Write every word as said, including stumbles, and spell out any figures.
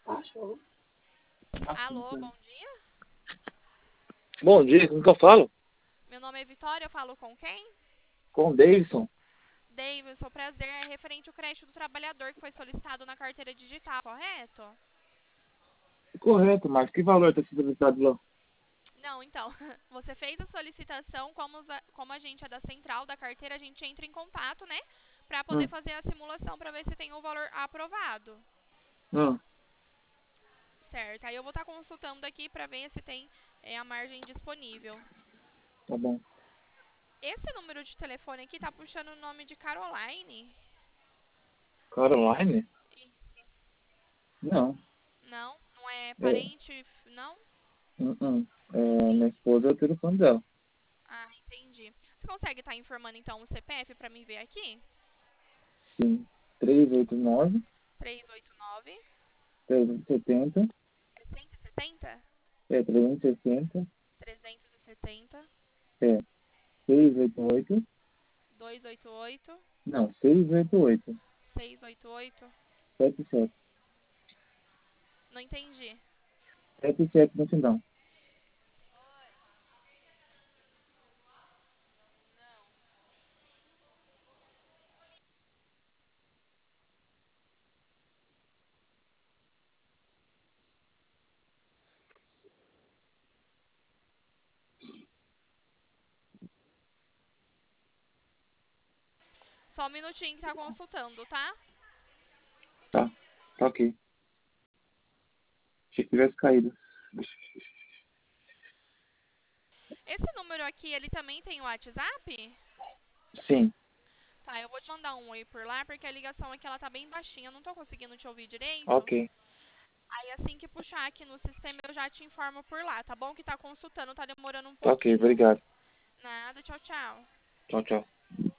Alô, bom dia. Bom dia, como que eu falo? Meu nome é Vitória, eu falo com quem? Com o Davidson. Davidson, prazer, é referente ao crédito do trabalhador que foi solicitado na carteira digital, correto? Correto, mas que valor está sendo solicitado lá? Não, então, você fez a solicitação, como, os a- como a gente é da central da carteira, a gente entra em contato, né? Pra poder Hum, fazer a simulação pra ver se tem o valor aprovado. hum, Certo, aí eu vou estar consultando aqui pra ver se tem é, a margem disponível. tá bom. Esse número de telefone aqui tá puxando o nome de Caroline? Caroline? Isso. Não. Não, não é É, parente, não? hum, hum. É, minha Entendi. esposa é o telefone dela. Ah, entendi. Você consegue estar informando então o C P F para mim ver aqui? Sim. três oito nove, trezentos e oitenta e nove, trezentos e setenta, é cento e sessenta? é trezentos e sessenta, trezentos e setenta, é seiscentos e oitenta e oito, duzentos e oitenta e oito, não, seiscentos e oitenta e oito, seiscentos e oitenta e oito. setenta e sete, Não entendi. setenta e sete no final. Só um minutinho que tá consultando, tá? Tá, tá ok. Achei que tivesse caído. Esse número aqui, ele também tem o WhatsApp? Sim, Tá, eu vou te mandar um oi por lá, porque a ligação aqui ela tá bem baixinha, eu não tô conseguindo te ouvir direito. ok. Aí assim que puxar aqui no sistema eu já te informo por lá, tá bom? Que tá consultando, tá demorando um Tá ok, pouquinho. obrigado. Nada, tchau, tchau. Tchau, tchau.